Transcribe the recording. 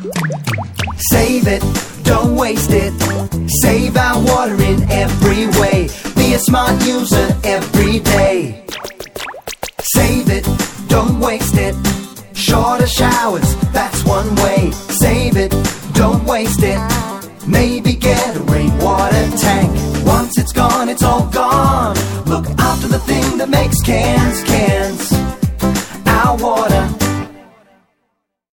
Save it, don't waste it. Save our water in every way. Be a smart user every day. Save it, don't waste it. Shorter showers, that's one way. Save it, don't waste it. Maybe get a rainwater tank. Once it's gone, it's all gone. Look after the thing that makes care.